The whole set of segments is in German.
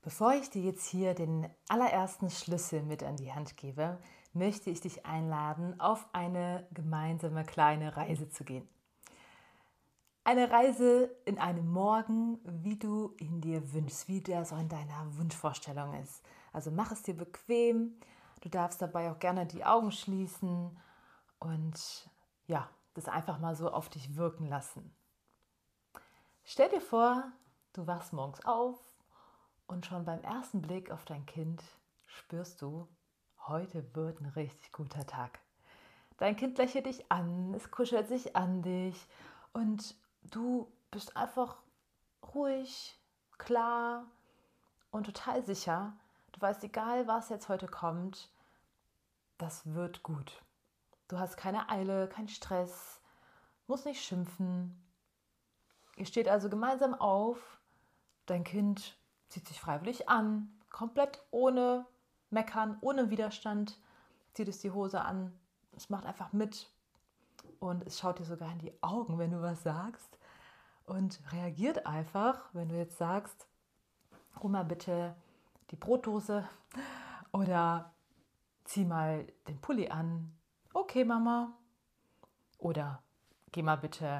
Bevor ich dir jetzt hier den allerersten Schlüssel mit an die Hand gebe, möchte ich dich einladen, auf eine gemeinsame kleine Reise zu gehen. Eine Reise in einem Morgen, wie du ihn dir wünschst, wie der so in deiner Wunschvorstellung ist. Also mach es dir bequem, du darfst dabei auch gerne die Augen schließen und ja, das einfach mal so auf dich wirken lassen. Stell dir vor, du wachst morgens auf und schon beim ersten Blick auf dein Kind spürst du, heute wird ein richtig guter Tag. Dein Kind lächelt dich an, es kuschelt sich an dich und du bist einfach ruhig, klar und total sicher. Du weißt, egal was jetzt heute kommt, das wird gut. Du hast keine Eile, keinen Stress, musst nicht schimpfen. Ihr steht also gemeinsam auf, dein Kind zieht sich freiwillig an, komplett ohne Meckern, ohne Widerstand, zieht es die Hose an, es macht einfach mit und es schaut dir sogar in die Augen, wenn du was sagst und reagiert einfach, wenn du jetzt sagst, hol mal bitte die Brotdose oder zieh mal den Pulli an. Okay, Mama. Oder geh mal bitte,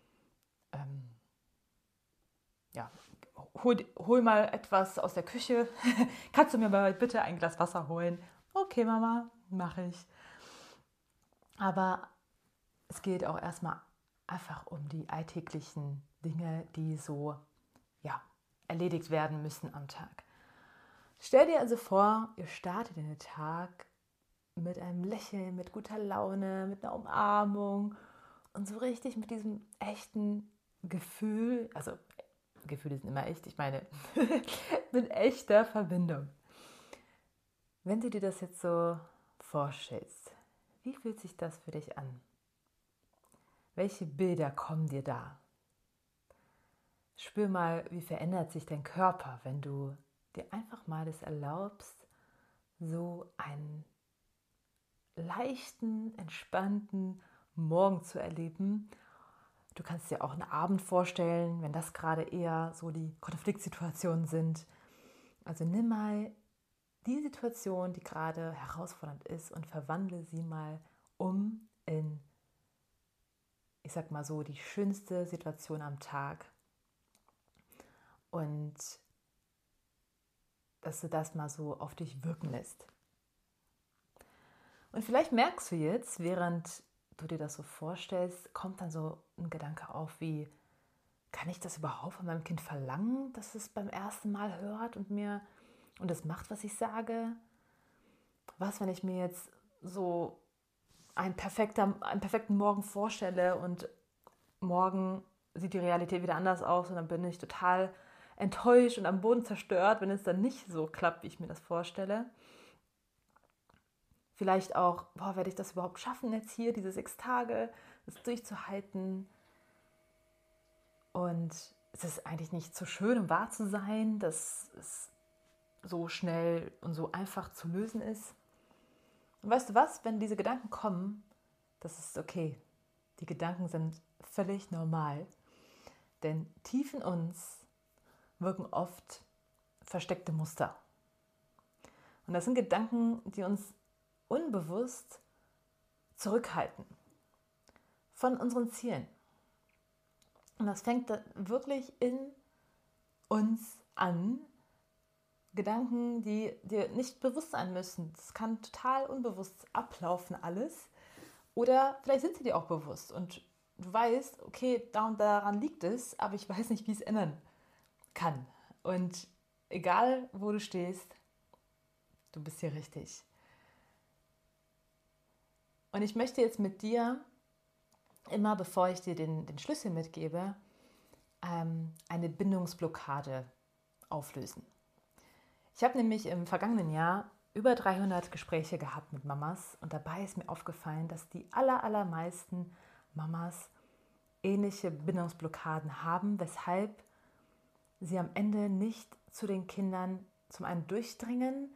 ja, hol mal etwas aus der Küche. Kannst du mir mal bitte ein Glas Wasser holen? Okay, Mama, mache ich. Aber es geht auch erstmal einfach um die alltäglichen Dinge, die so erledigt werden müssen am Tag. Stell dir also vor, ihr startet in den Tag mit einem Lächeln, mit guter Laune, mit einer Umarmung und so richtig mit diesem echten Gefühl, also Gefühle sind immer echt, ich meine mit echter Verbindung. Wenn du dir das jetzt so vorstellst, wie fühlt sich das für dich an? Welche Bilder kommen dir da? Spür mal, wie verändert sich dein Körper, wenn du dir einfach mal das erlaubst, so einen leichten, entspannten Morgen zu erleben. Du kannst dir auch einen Abend vorstellen, wenn das gerade eher so die Konfliktsituationen sind. Also nimm mal die Situation, die gerade herausfordernd ist und verwandle sie mal um in, ich sag mal so, die schönste Situation am Tag. Und dass du das mal so auf dich wirken lässt. Und vielleicht merkst du jetzt, während du dir das so vorstellst, kommt dann so ein Gedanke auf wie, kann ich das überhaupt von meinem Kind verlangen, dass es beim ersten Mal hört und es macht, was ich sage? Was, wenn ich mir jetzt so einen perfekten Morgen vorstelle und morgen sieht die Realität wieder anders aus und dann bin ich total enttäuscht und am Boden zerstört, wenn es dann nicht so klappt, wie ich mir das vorstelle. Vielleicht auch, werde ich das überhaupt schaffen, jetzt hier diese 6 Tage, das durchzuhalten? Und es ist eigentlich nicht so schön, um wahr zu sein, dass es so schnell und so einfach zu lösen ist. Und weißt du was, wenn diese Gedanken kommen, das ist okay. Die Gedanken sind völlig normal. Denn tief in uns wirken oft versteckte Muster. Und das sind Gedanken, die uns unbewusst zurückhalten von unseren Zielen. Und das fängt wirklich in uns an. Gedanken, die dir nicht bewusst sein müssen. Das kann total unbewusst ablaufen alles. Oder vielleicht sind sie dir auch bewusst und du weißt, okay, da und daran liegt es, aber ich weiß nicht, wie es ändern kann. Und egal, wo du stehst, du bist hier richtig. Und ich möchte jetzt mit dir, immer bevor ich dir den Schlüssel mitgebe, eine Bindungsblockade auflösen. Ich habe nämlich im vergangenen Jahr über 300 Gespräche gehabt mit Mamas und dabei ist mir aufgefallen, dass die allermeisten Mamas ähnliche Bindungsblockaden haben, weshalb sie am Ende nicht zu den Kindern zum einen durchdringen,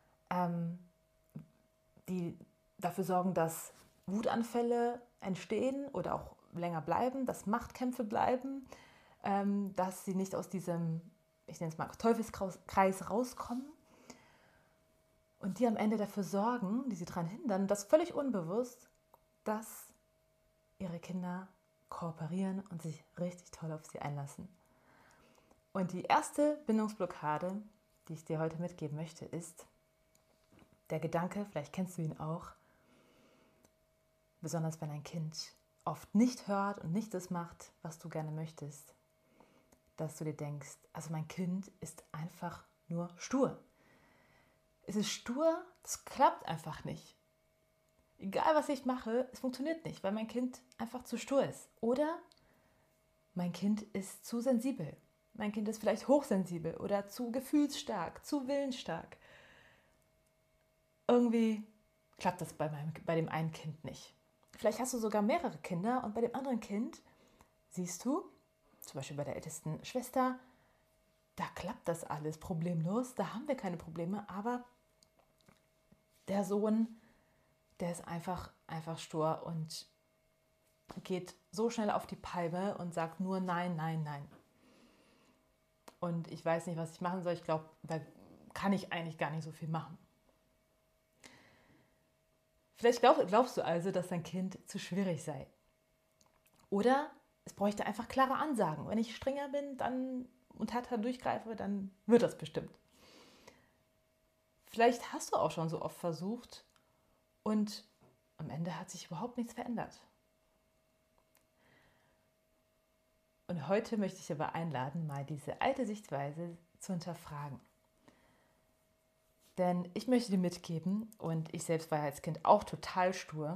die dafür sorgen, dass Wutanfälle entstehen oder auch länger bleiben, dass Machtkämpfe bleiben, dass sie nicht aus diesem ich nenne es mal Teufelskreis rauskommen und die am Ende dafür sorgen, die sie daran hindern, das völlig unbewusst, dass ihre Kinder kooperieren und sich richtig toll auf sie einlassen. Und die erste Bindungsblockade, die ich dir heute mitgeben möchte, ist der Gedanke, vielleicht kennst du ihn auch, besonders wenn ein Kind oft nicht hört und nicht das macht, was du gerne möchtest, dass du dir denkst, also mein Kind ist einfach nur stur. Es ist stur, das klappt einfach nicht. Egal was ich mache, es funktioniert nicht, weil mein Kind einfach zu stur ist. Oder mein Kind ist zu sensibel. Mein Kind ist vielleicht hochsensibel oder zu gefühlsstark, zu willensstark. Irgendwie klappt das bei dem einen Kind nicht. Vielleicht hast du sogar mehrere Kinder und bei dem anderen Kind siehst du, zum Beispiel bei der ältesten Schwester, da klappt das alles problemlos, da haben wir keine Probleme, aber der Sohn, der ist einfach stur und geht so schnell auf die Palme und sagt nur nein, nein, nein. Und ich weiß nicht, was ich machen soll. Ich glaube, da kann ich eigentlich gar nicht so viel machen. Vielleicht glaubst du also, dass dein Kind zu schwierig sei. Oder es bräuchte einfach klare Ansagen. Wenn ich strenger bin und härter durchgreife, dann wird das bestimmt. Vielleicht hast du auch schon so oft versucht und am Ende hat sich überhaupt nichts verändert. Und heute möchte ich dich aber einladen, mal diese alte Sichtweise zu hinterfragen. Denn ich möchte dir mitgeben, und ich selbst war ja als Kind auch total stur.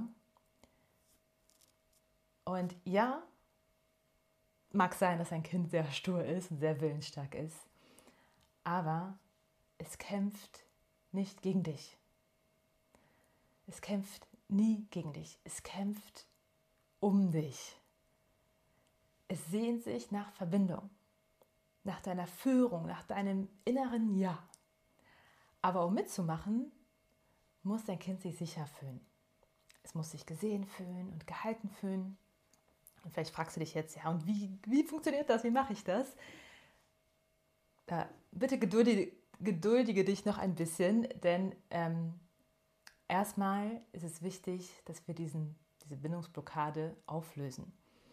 Und ja, mag sein, dass ein Kind sehr stur ist und sehr willensstark ist, aber es kämpft nicht gegen dich. Es kämpft nie gegen dich. Es kämpft um dich. Es sehnt sich nach Verbindung, nach deiner Führung, nach deinem inneren Ja. Aber um mitzumachen, muss dein Kind sich sicher fühlen. Es muss sich gesehen fühlen und gehalten fühlen. Und vielleicht fragst du dich jetzt, ja, und wie funktioniert das? Wie mache ich das? Bitte geduldige dich noch ein bisschen, denn erstmal ist es wichtig, dass wir diese Bindungsblockade auflösen.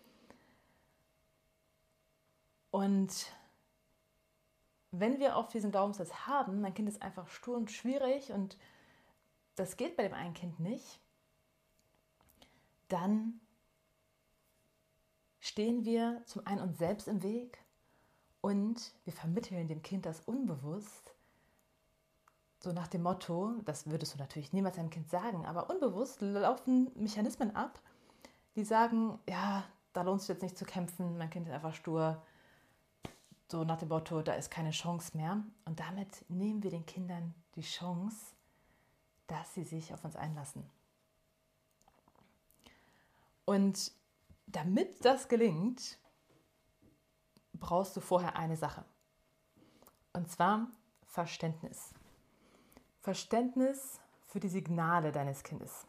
Und wenn wir oft diesen Glaubenssatz haben, mein Kind ist einfach stur und schwierig und das geht bei dem einen Kind nicht, dann stehen wir zum einen uns selbst im Weg und wir vermitteln dem Kind das unbewusst, so nach dem Motto, das würdest du natürlich niemals einem Kind sagen, aber unbewusst laufen Mechanismen ab, die sagen, ja, da lohnt es sich jetzt nicht zu kämpfen, mein Kind ist einfach stur, so nach dem Motto, da ist keine Chance mehr. Und damit nehmen wir den Kindern die Chance, dass sie sich auf uns einlassen. Und damit das gelingt, brauchst du vorher eine Sache. Und zwar Verständnis. Verständnis für die Signale deines Kindes.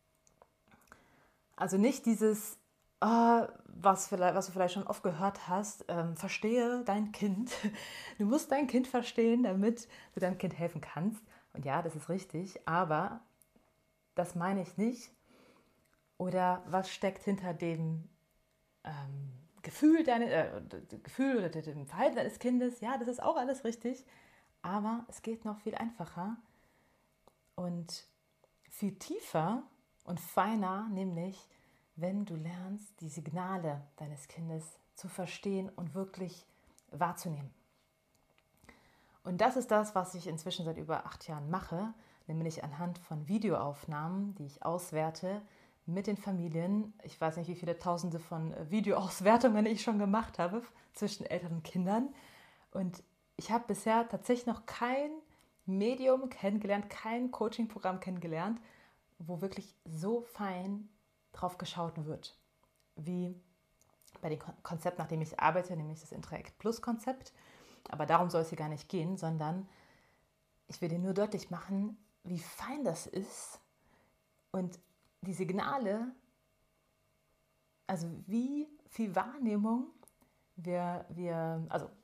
Also nicht dieses, was du vielleicht schon oft gehört hast, verstehe dein Kind. Du musst dein Kind verstehen, damit du deinem Kind helfen kannst. Und ja, das ist richtig, aber das meine ich nicht. Oder was steckt hinter dem Gefühl oder dem Verhalten deines Kindes? Ja, das ist auch alles richtig. Aber es geht noch viel einfacher und viel tiefer und feiner, nämlich wenn du lernst, die Signale deines Kindes zu verstehen und wirklich wahrzunehmen. Und das ist das, was ich inzwischen seit über 8 Jahren mache, nämlich anhand von Videoaufnahmen, die ich auswerte mit den Familien. Ich weiß nicht, wie viele Tausende von Videoauswertungen ich schon gemacht habe zwischen Eltern und Kindern. Und ich habe bisher tatsächlich noch kein Medium kennengelernt, kein Coaching-Programm kennengelernt, wo wirklich so fein drauf geschaut wird, wie bei dem Konzept, nach dem ich arbeite, nämlich das Interact Plus Konzept. Aber darum soll es hier gar nicht gehen, sondern ich will dir nur deutlich machen, wie fein das ist und die Signale, also wie viel Wahrnehmung also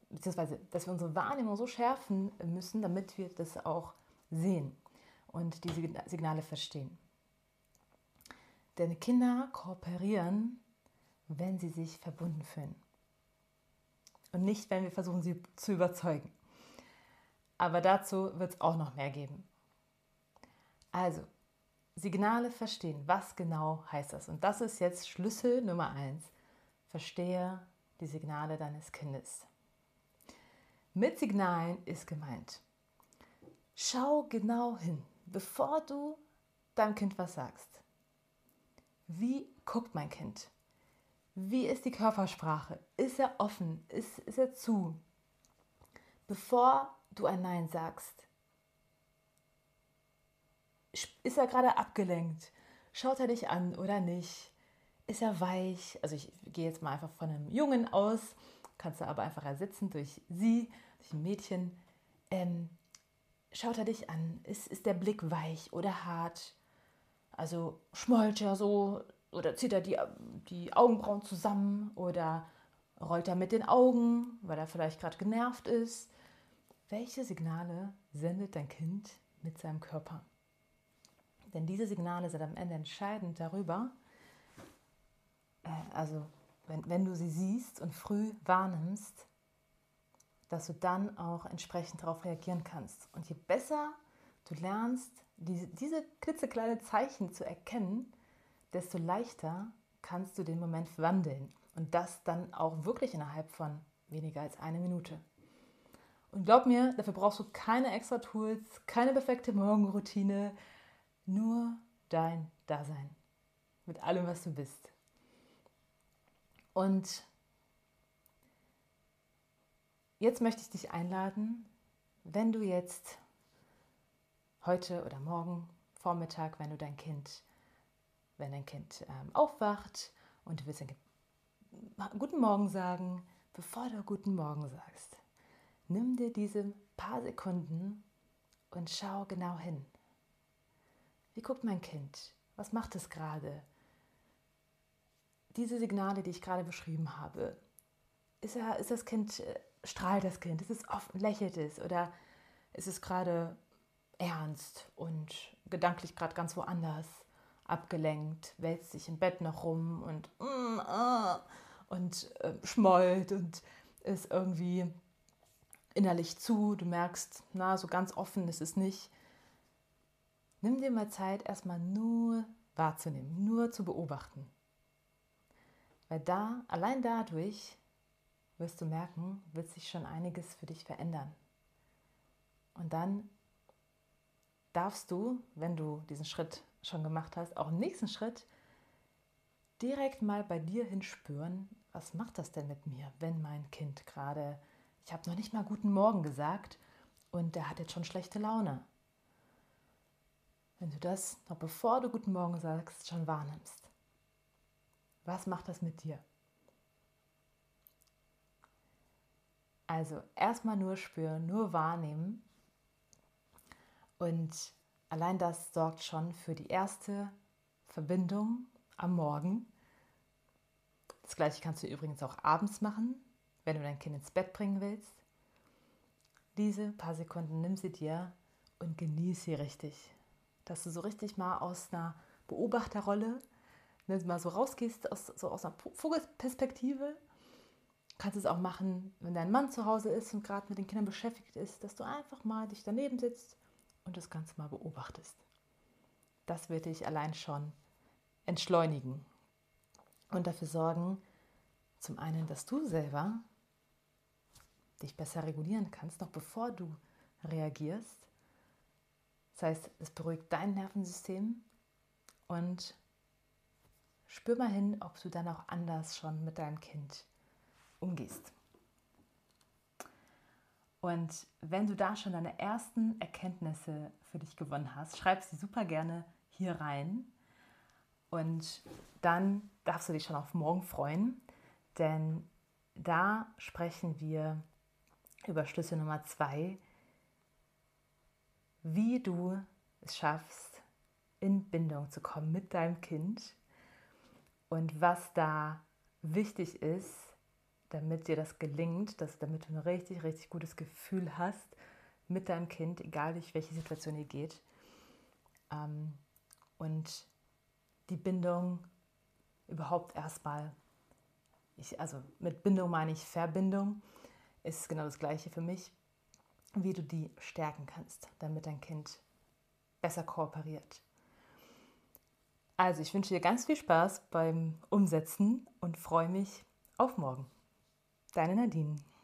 beziehungsweise, dass wir unsere Wahrnehmung so schärfen müssen, damit wir das auch sehen und diese Signale verstehen. Denn Kinder kooperieren, wenn sie sich verbunden fühlen. Und nicht, wenn wir versuchen, sie zu überzeugen. Aber dazu wird es auch noch mehr geben. Also, Signale verstehen. Was genau heißt das? Und das ist jetzt Schlüssel Nummer 1. Verstehe die Signale deines Kindes. Mit Signalen ist gemeint: Schau genau hin, bevor du deinem Kind was sagst. Wie guckt mein Kind? Wie ist die Körpersprache? Ist er offen? Ist er zu? Bevor du ein Nein sagst, ist er gerade abgelenkt? Schaut er dich an oder nicht? Ist er weich? Also ich gehe jetzt mal einfach von einem Jungen aus, kannst du aber einfach ersetzen durch sie, durch ein Mädchen. Schaut er dich an? Ist der Blick weich oder hart? Also schmollt er so oder zieht er die Augenbrauen zusammen oder rollt er mit den Augen, weil er vielleicht gerade genervt ist? Welche Signale sendet dein Kind mit seinem Körper? Denn diese Signale sind am Ende entscheidend darüber, also wenn du sie siehst und früh wahrnimmst, dass du dann auch entsprechend darauf reagieren kannst. Und je besser du lernst, diese klitzekleine Zeichen zu erkennen, desto leichter kannst du den Moment wandeln. Und das dann auch wirklich innerhalb von weniger als 1 Minute. Und glaub mir, dafür brauchst du keine extra Tools, keine perfekte Morgenroutine, nur dein Dasein. Mit allem, was du bist. Und jetzt möchte ich dich einladen, wenn du jetzt heute oder morgen Vormittag, wenn dein Kind aufwacht und du willst Guten Morgen sagen, bevor du Guten Morgen sagst, nimm dir diese paar Sekunden und schau genau hin. Wie guckt mein Kind? Was macht es gerade? Diese Signale, die ich gerade beschrieben habe, strahlt das Kind? Ist es offen, lächelt es oder ist es gerade ernst und gedanklich gerade ganz woanders, abgelenkt, wälzt sich im Bett noch rum und schmollt und ist irgendwie innerlich zu. Du merkst, so ganz offen ist es nicht. Nimm dir mal Zeit, erstmal nur wahrzunehmen, nur zu beobachten. Weil allein dadurch wirst du merken, wird sich schon einiges für dich verändern. Und dann darfst du, wenn du diesen Schritt schon gemacht hast, auch im nächsten Schritt direkt mal bei dir hinspüren, was macht das denn mit mir, wenn mein Kind gerade, ich habe noch nicht mal Guten Morgen gesagt und der hat jetzt schon schlechte Laune. Wenn du das noch bevor du Guten Morgen sagst, schon wahrnimmst. Was macht das mit dir? Also erstmal nur spüren, nur wahrnehmen. Und allein das sorgt schon für die erste Verbindung am Morgen. Das Gleiche kannst du übrigens auch abends machen, wenn du dein Kind ins Bett bringen willst. Diese paar Sekunden nimm sie dir und genieß sie richtig. Dass du so richtig mal aus einer Beobachterrolle, wenn du mal so rausgehst, aus einer Vogelperspektive. Kannst es auch machen, wenn dein Mann zu Hause ist und gerade mit den Kindern beschäftigt ist, dass du einfach mal dich daneben sitzt und das Ganze mal beobachtest. Das wird dich allein schon entschleunigen und dafür sorgen, zum einen, dass du selber dich besser regulieren kannst, noch bevor du reagierst. Das heißt, es beruhigt dein Nervensystem und spür mal hin, ob du dann auch anders schon mit deinem Kind umgehst. Und wenn du da schon deine ersten Erkenntnisse für dich gewonnen hast, schreib sie super gerne hier rein. Und dann darfst du dich schon auf morgen freuen, denn da sprechen wir über Schlüssel Nummer 2, wie du es schaffst, in Bindung zu kommen mit deinem Kind und was da wichtig ist, damit dir das gelingt, damit du ein richtig, richtig gutes Gefühl hast mit deinem Kind, egal durch welche Situation ihr geht. Und die Bindung überhaupt erstmal, also mit Bindung meine ich Verbindung, ist genau das Gleiche für mich, wie du die stärken kannst, damit dein Kind besser kooperiert. Also ich wünsche dir ganz viel Spaß beim Umsetzen und freue mich auf morgen. Deine Nadine.